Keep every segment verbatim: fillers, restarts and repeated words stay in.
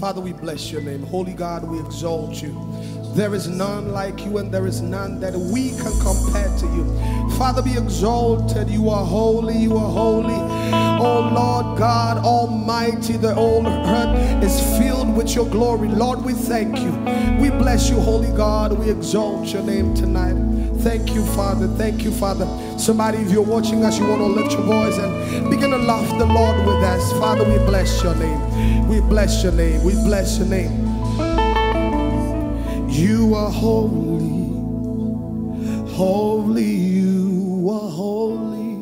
Father, we bless your name. Holy God, we exalt you. There is none like you, and there is none that we can compare to you. Father, be exalted. You are holy, you are holy. Oh Lord God Almighty, the whole earth is filled with your glory. Lord, we thank you. We bless you, holy God. We exalt your name tonight. Thank you, Father. Thank you, Father. Somebody, if you're watching us, you want to lift your voice and begin to love the Lord with us. Father, we bless your name. We bless your name. We bless your name. You are holy, holy, you are holy.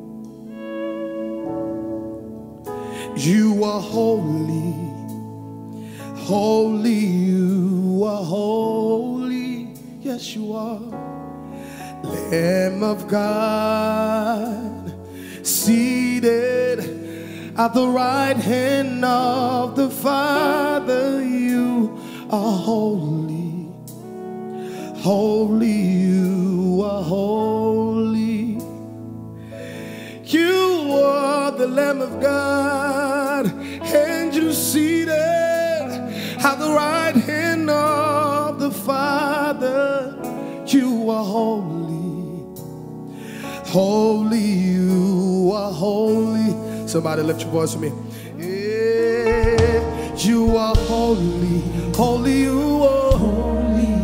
You are holy, holy, you are holy. Yes, you are. Lamb of God, seated at the right hand of the Father, you are holy. Holy, you are holy. You are the Lamb of God, and you seated at the right hand of the Father. You are holy. Holy, you are holy. Somebody lift your voice for me. Yeah, you are holy. Holy, you are holy.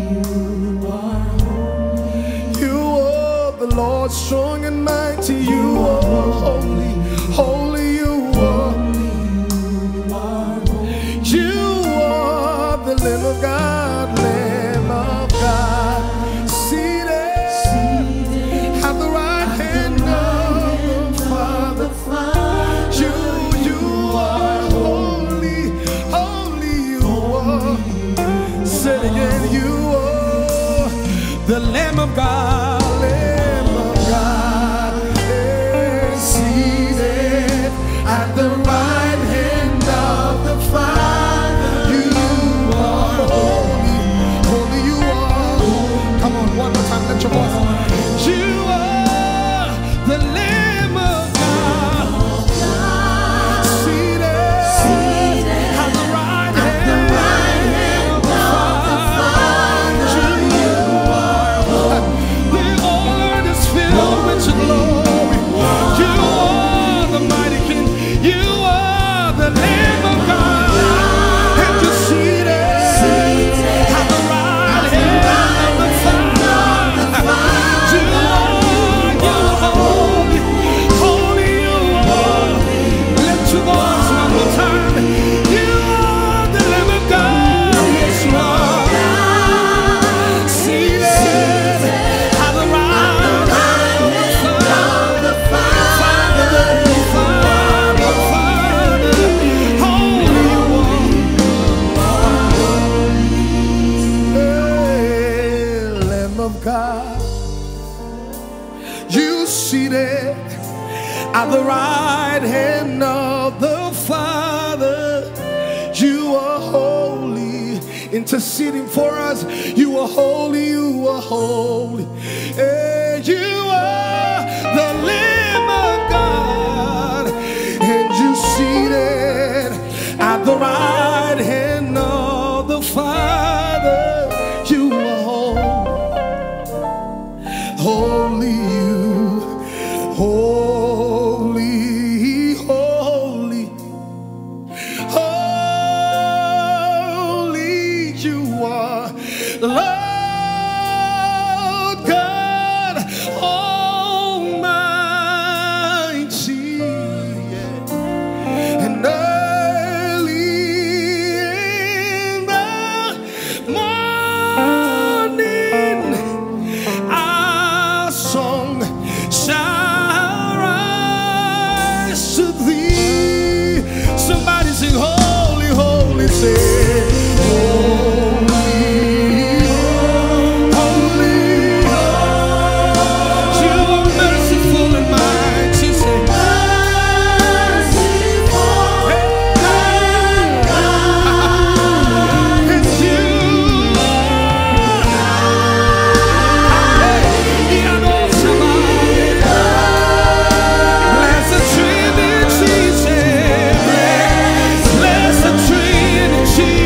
The Lord strong and mighty, you are holy, holy you are. You are the Lamb of God, Lamb of God, seated at the right hand of the Father. You, you are holy, holy you are. Say it again, you are the Lamb of God. At the right hand of the Father, you are holy, holy you are. Come on, one more time, let your voice. You are the Lamb of God, seated, seated at the right hand of the Father. You are holy. The earth is filled with your glory. You are the mighty King. You are the Lamb of God, and you're seated at the right hand of the Father. You are, you are holy, holy you are. Lift your voice one more time. You are the Lamb of God, yes you are. Seated at the right hand of the Father. God, you seated at the right hand of the Father. You are holy, interceding for us. You are holy, you are holy. And you are the Lamb of God, and you seated at the right hand of the Father. You are holy. Holy you, holy, holy, holy you are, Lord God Almighty. Yeah. And early in the morning, song shall rise to thee. Somebody sing holy, holy, say holy, holy, you are merciful and mighty. Say merciful and God, and you Blessed Trinity,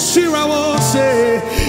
this year I won't say